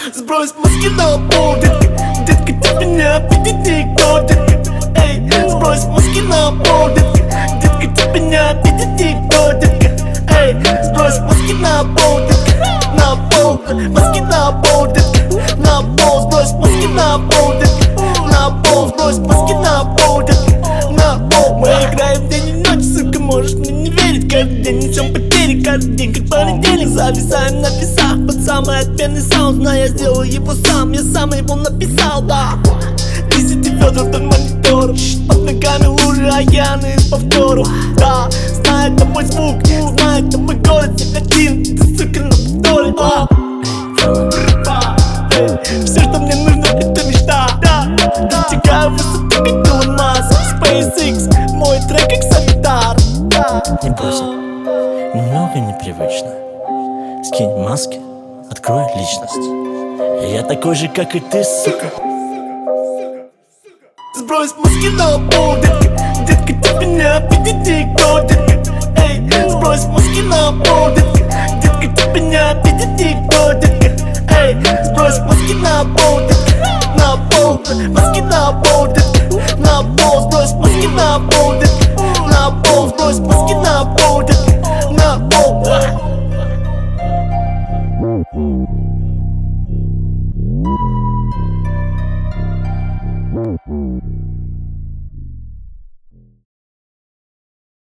Сбрось маски на пол, детка. Детка, тебя не обидит никто, детка. Эй, сбрось маски на пол, детка. Детка, тебя не обидит никто, детка. Эй, сбрось маски на пол, детка. На пол, маски на пол, детка. На пол, сбрось маски на пол, детка. На пол, сбрось маски на пол, детка. На пол. Мы играем день и ночь, сука, можешь мне не верить. Каждый день несем потери, каждый день как понедельник. Зависаем на весах под самый отменный саунд. Но я сделал его сам, я сам его написал, да. 10 ведер вдоль монитора, под ногами лужи, а я на из повторов. Да, знает это мой звук, знает это мой город. Всех один, ты, сука, на повторе. Все, что мне нужно, это мечта. Достигаю высоты, как Илон Маск. SpaceX, мой трек как Савитар. Не бойся, немного непривычно. Скинь маски, открой личность. Я такой же, как и ты, сука. Сбрось маски на пол, детка. Детка, тебя не обидит никто, детка. Эй, сбрось маски на пол, детка. Детка, тебя не обидит никто, детка. Эй, сбрось маски на пол, детка. На пол, маски на пол, детка. На пол, сбрось маски на пол, детка. На пол, сбрось маски на пол.